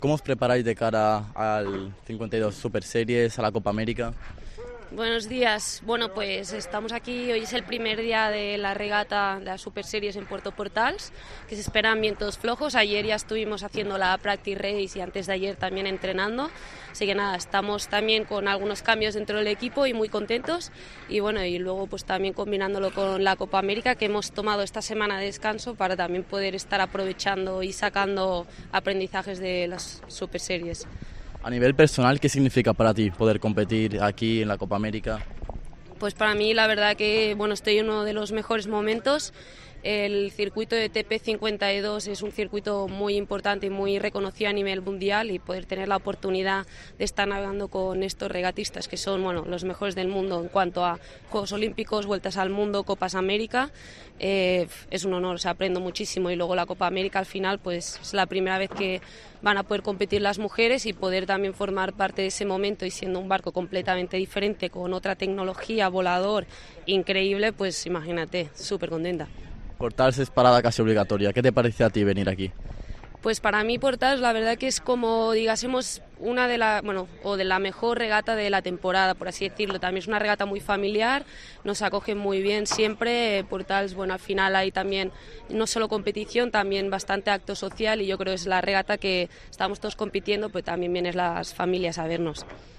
¿Cómo os preparáis de cara al 52 Super Series, a la Copa América? Buenos días. Bueno, pues estamos aquí, hoy es el primer día de la regata de las Super Series en Puerto Portals, que se esperan vientos flojos. Ayer ya estuvimos haciendo la practice race y antes de ayer también entrenando. Así que nada, estamos también con algunos cambios dentro del equipo y muy contentos. Y bueno, y luego pues también combinándolo con la Copa América, que hemos tomado esta semana de descanso para también poder estar aprovechando y sacando aprendizajes de las Super Series. A nivel personal, ¿qué significa para ti poder competir aquí en la Copa América? Pues para mí la verdad que bueno, estoy en uno de los mejores momentos. El circuito de TP52 es un circuito muy importante y muy reconocido a nivel mundial, y poder tener la oportunidad de estar navegando con estos regatistas que son los mejores del mundo en cuanto a Juegos Olímpicos, Vueltas al Mundo, Copas América, es un honor, aprendo muchísimo. Y luego la Copa América al final pues es la primera vez que van a poder competir las mujeres, y poder también formar parte de ese momento, y siendo un barco completamente diferente, con otra tecnología, volador increíble, pues imagínate, súper contenta. Portals es parada casi obligatoria. ¿Qué te parece a ti venir aquí? Pues para mí Portals la verdad que es como, digásemos, una de la mejor regata de la temporada, por así decirlo. También es una regata muy familiar, nos acogen muy bien siempre. Portals, bueno, al final hay también no solo competición, también bastante acto social, y yo creo que es la regata que estamos todos compitiendo, pues también vienen las familias a vernos.